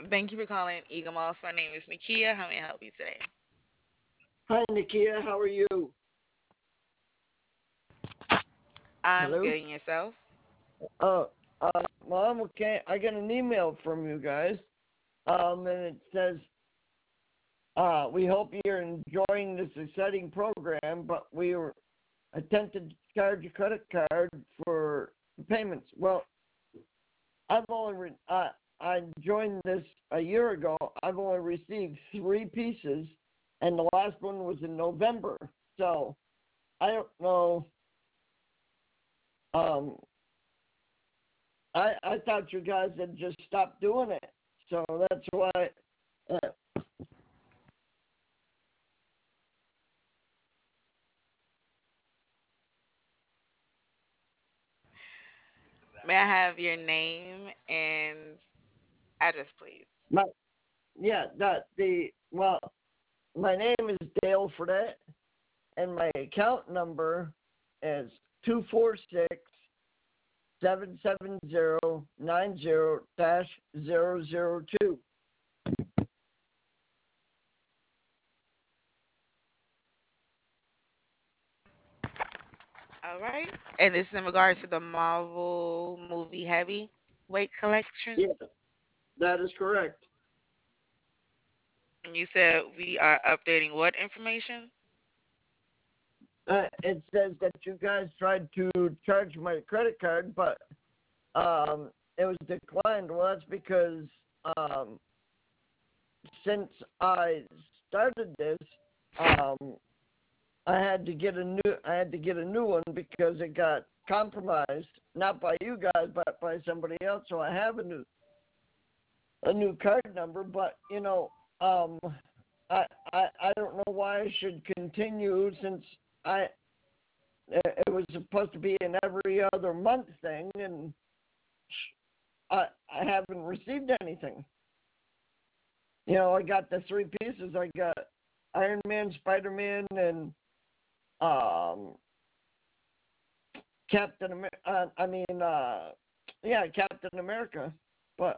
Thank you for calling Eagle Moss. My name is Nakia. How may I help you today? Hi, Nikia. How are you? I'm Hello? good, and yourself? Uh, Mom, okay. I got an email from you guys. And it says, we hope you're enjoying this exciting program, but we were attempted to charge a credit card for payments. Well, I've only, I joined this a year ago. I've only received three pieces, and the last one was in November. So I don't know. Um, I thought you guys had just stopped doing it. So that's why. Uh, May I have your name and address, please? my yeah, that the well, my name is Dale Fredette, and my account number is 246-770-90-002. All right. And this is in regards to the Marvel movie heavyweight collection. Yeah, that is correct. And you said we are updating what information? It says that you guys tried to charge my credit card, but it was declined. Well, that's because um, since I started this, um, I had to get a new one because it got compromised, not by you guys, but by somebody else. So I have a new card number, but um, I don't know why I should continue since I it was supposed to be an every other month thing, and I haven't received anything. I got the three pieces. I got Iron Man, Spider Man, and um, Captain America. Yeah, Captain America. But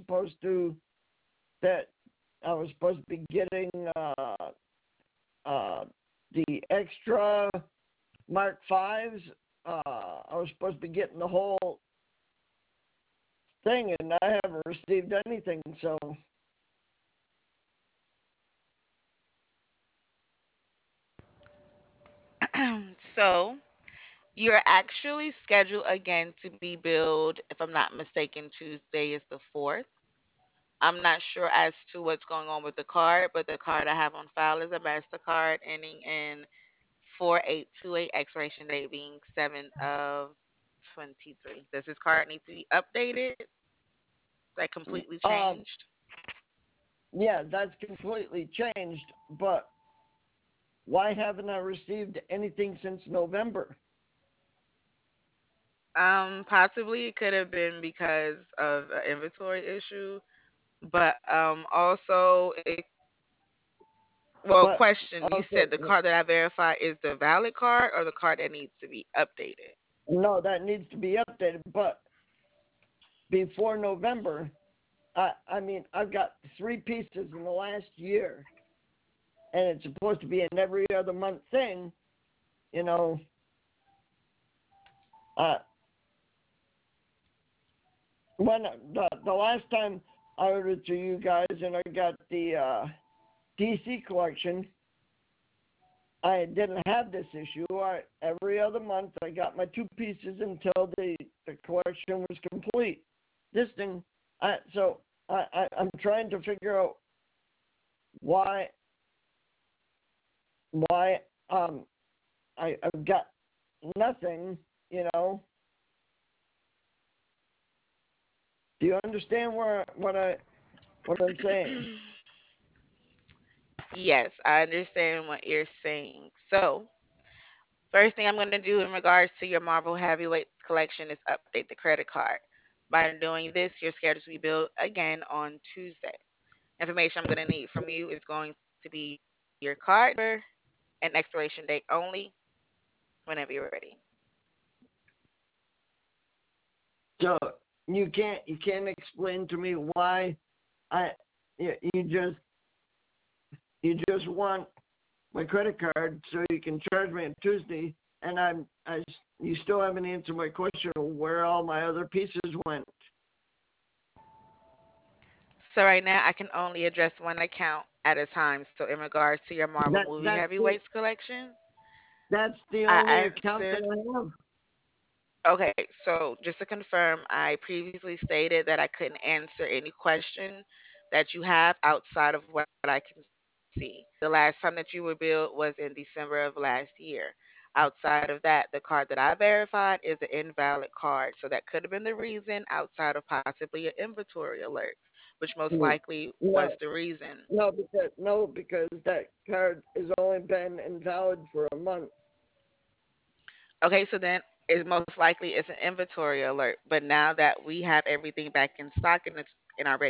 that I was supposed to be getting uh, the extra Mark Fives. I was supposed to be getting the whole thing, and I haven't received anything. So, So you're actually scheduled again to be billed, if I'm not mistaken, Tuesday is the 4th. I'm not sure as to what's going on with the card, but the card I have on file is a MasterCard ending in 4828, expiration date being 7 of 23. Does this card need to be updated? Like completely um, changed? yeah, that's completely changed. But why haven't I received anything since November? Possibly it could have been because of an inventory issue, but also well, But question, you okay, said the card that I verified is the valid card or the card that needs to be updated? no, that needs to be updated. But before November, I've got three pieces in the last year, and it's supposed to be an every other month thing. You know, uh, when the last time I ordered to you guys, and I got the DC collection, I didn't have this issue. Every other month, I got my two pieces until the collection was complete. This thing, I'm trying to figure out why why I've got nothing. You know, do you understand what I'm saying? Yes, I understand what you're saying. So, first thing I'm going to do in regards to your Marvel Heavyweights collection is update the credit card. By doing this, you're scheduled to be billed again on Tuesday. Information I'm going to need from you is going to be your card number and expiration date only whenever you're ready. So you can't explain to me why. I you just want my credit card so you can charge me on Tuesday, and you still haven't answered my question of where all my other pieces went. So right now I can only address one account at a time. So in regards to your Marvel That movie that's the heavyweights collection, that's the I only account that answered. I have. Okay, so just to confirm, I previously stated that I couldn't answer any question that you have outside of what I can see. The last time that you were billed was in December of last year. Outside of that, the card that I verified is an invalid card. So that could have been the reason outside of possibly an inventory alert, which most Mm, likely was No, the reason. no, because that card has only been invalid for a month. Okay, so then it most likely is an inventory alert. But now that we have everything back in stock and it's and are ready